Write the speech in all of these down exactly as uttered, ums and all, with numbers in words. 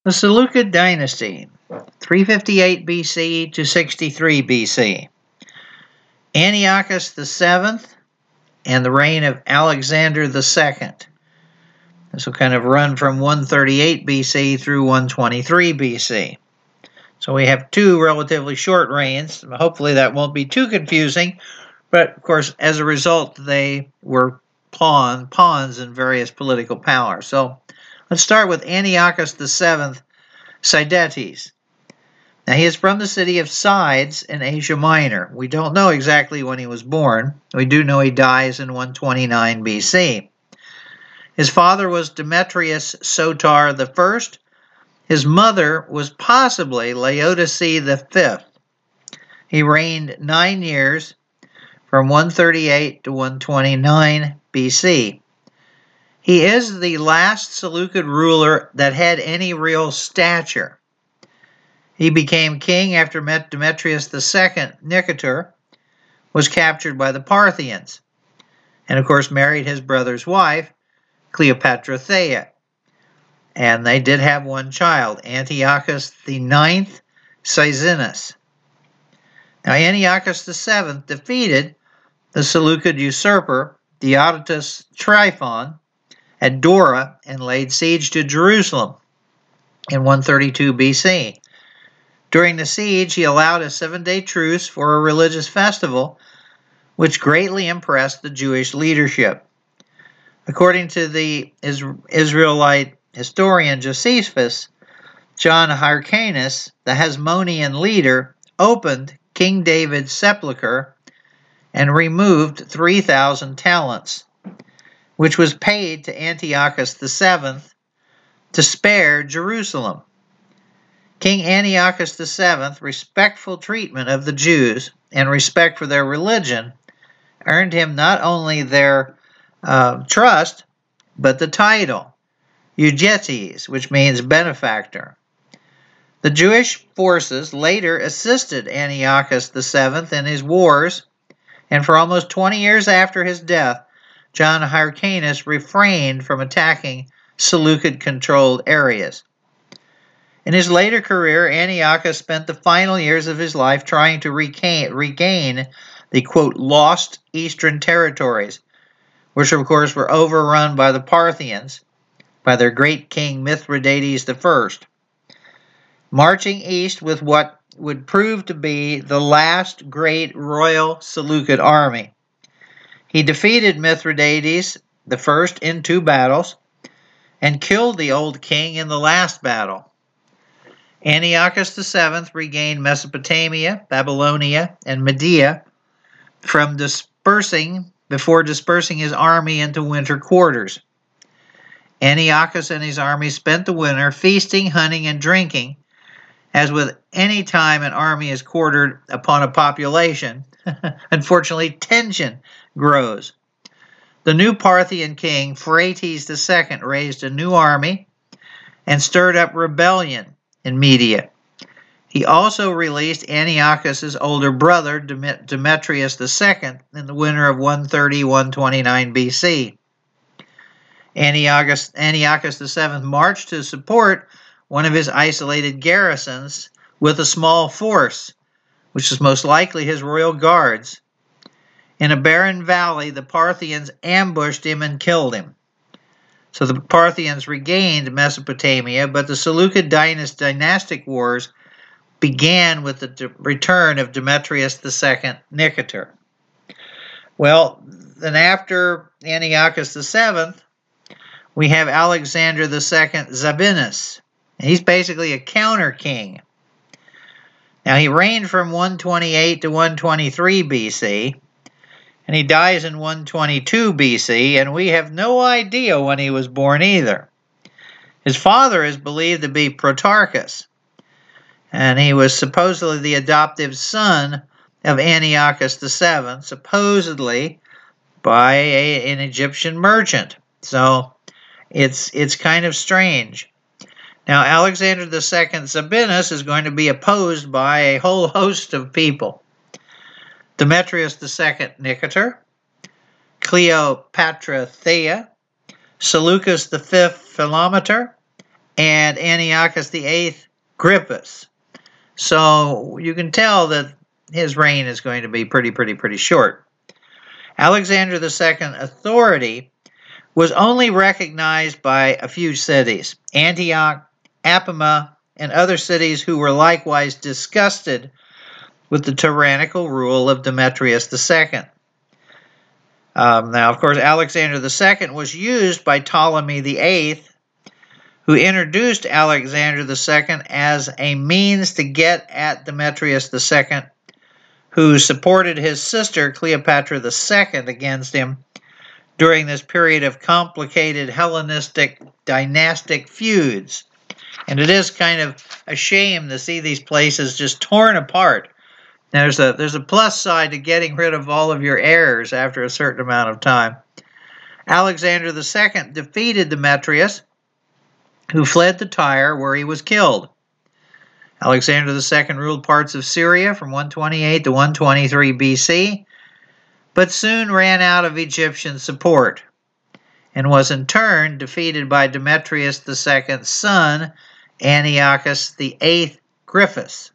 The Seleucid dynasty, three fifty-eight B C to sixty-three B C. Antiochus the seventh and the reign of Alexander the second. This will kind of run from one thirty-eight B C through one twenty-three B C. So we have two relatively short reigns. Hopefully that won't be too confusing, but of course as a result they were pawn, pawns in various political power. So let's start with Antiochus the seventh, Sidetes. Now he is from the city of Sides in Asia Minor. We don't know exactly when he was born. We do know he dies in one twenty-nine B C. His father was Demetrius Sotar the first. His mother was possibly Laodice the fifth. He reigned nine years from one thirty-eight to one twenty-nine B C. He is the last Seleucid ruler that had any real stature. He became king after Demetrius the second, Nicator, was captured by the Parthians, and of course married his brother's wife, Cleopatra Thea. And they did have one child, Antiochus the ninth, Cyzinus. Now Antiochus the seventh defeated the Seleucid usurper, Diodotus Tryphon, at Dora and laid siege to Jerusalem in one thirty-two B C. During the siege, he allowed a seven-day truce for a religious festival, which greatly impressed the Jewish leadership. According to the Israelite historian Josephus, John Hyrcanus, the Hasmonean leader, opened King David's sepulchre and removed three thousand talents, which was paid to Antiochus the seventh to spare Jerusalem. King Antiochus the seventh's respectful treatment of the Jews and respect for their religion earned him not only their uh, trust, but the title, Eugetes, which means benefactor. The Jewish forces later assisted Antiochus the seventh in his wars, and for almost twenty years after his death, John Hyrcanus refrained from attacking Seleucid-controlled areas. In his later career, Antiochus spent the final years of his life trying to regain, regain the, quote, lost eastern territories, which of course were overrun by the Parthians, by their great king Mithridates the first, marching east with what would prove to be the last great royal Seleucid army. He defeated Mithridates the first in two battles and killed the old king in the last battle. Antiochus the seventh regained Mesopotamia, Babylonia, and Media from dispersing before dispersing his army into winter quarters. Antiochus and his army spent the winter feasting, hunting, and drinking. As with any time an army is quartered upon a population, unfortunately tension grows. The new Parthian king, Phraates the second, raised a new army and stirred up rebellion in Media. He also released Antiochus' older brother, Demetrius the second, in the winter of one thirty to one twenty-nine B C. Antiochus, Antiochus the seventh marched to support one of his isolated garrisons with a small force, which is most likely his royal guards. In a barren valley, the Parthians ambushed him and killed him. So the Parthians regained Mesopotamia, but the Seleucid dynastic wars began with the return of Demetrius the second, Nicator. Well, then after Antiochus the seventh, we have Alexander the second, Zabinus. He's basically a counter king. Now he reigned from one twenty-eight to one twenty-three B C, and he dies in one twenty-two B C, and we have no idea when he was born either. His father is believed to be Protarchus, and he was supposedly the adoptive son of Antiochus the seventh, supposedly by a, an Egyptian merchant. So it's it's kind of strange. Now Alexander the second, Sabinus, is going to be opposed by a whole host of people. Demetrius the second, Nicator, Cleopatra Thea, Seleucus the fifth, Philometor, and Antiochus the eighth Gryphus. So you can tell that his reign is going to be pretty, pretty, pretty short. Alexander the second's authority was only recognized by a few cities, Antioch, Apama, and other cities who were likewise disgusted with the tyrannical rule of Demetrius the second. Um, now, of course, Alexander the second was used by Ptolemy the eighth, who introduced Alexander the second as a means to get at Demetrius the second, who supported his sister Cleopatra the second against him during this period of complicated Hellenistic dynastic feuds. And it is kind of a shame to see these places just torn apart. There's a, there's a plus side to getting rid of all of your heirs after a certain amount of time. Alexander the second defeated Demetrius, who fled to Tyre, where he was killed. Alexander the second ruled parts of Syria from one twenty-eight to one twenty-three B C, but soon ran out of Egyptian support, and was in turn defeated by Demetrius the second's son, Antiochus the eighth Gryphus.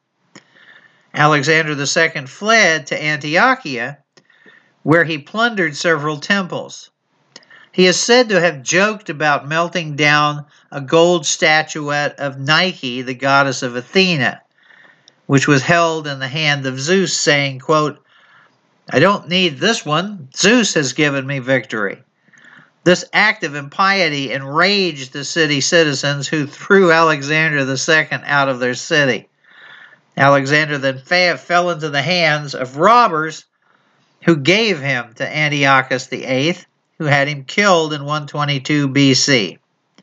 Alexander the second fled to Antiochia, where he plundered several temples. He is said to have joked about melting down a gold statuette of Nike, the goddess of Athena, which was held in the hand of Zeus, saying, quote, "I don't need this one. Zeus has given me victory." This act of impiety enraged the city citizens, who threw Alexander the second out of their city. Alexander then fell into the hands of robbers, who gave him to Antiochus the eighth, who had him killed in one twenty-two B C.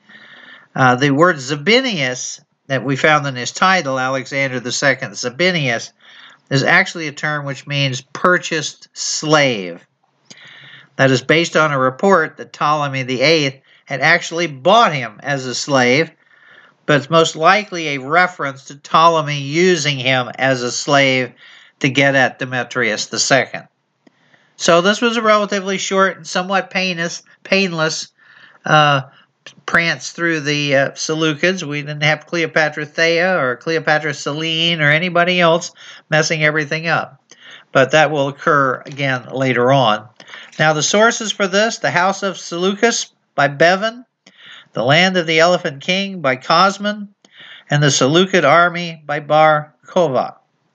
Uh, the word Zabinius that we found in his title, Alexander the second Zabinius, is actually a term which means purchased slave. That is based on a report that Ptolemy the eighth had actually bought him as a slave, but it's most likely a reference to Ptolemy using him as a slave to get at Demetrius the second. So this was a relatively short and somewhat painless, painless uh, prance through the uh, Seleucids. We didn't have Cleopatra Thea or Cleopatra Selene or anybody else messing everything up. But that will occur again later on. Now the sources for this: The House of Seleucus by Bevan, The Land of the Elephant King by Cosman, and The Seleucid Army by Bar Kokhba.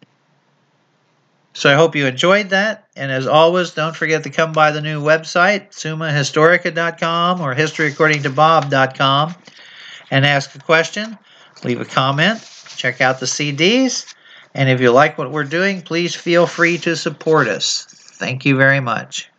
So I hope you enjoyed that, and as always, don't forget to come by the new website, summa historica dot com or history according to bob dot com, and ask a question, leave a comment, check out the C Ds, and if you like what we're doing, please feel free to support us. Thank you very much.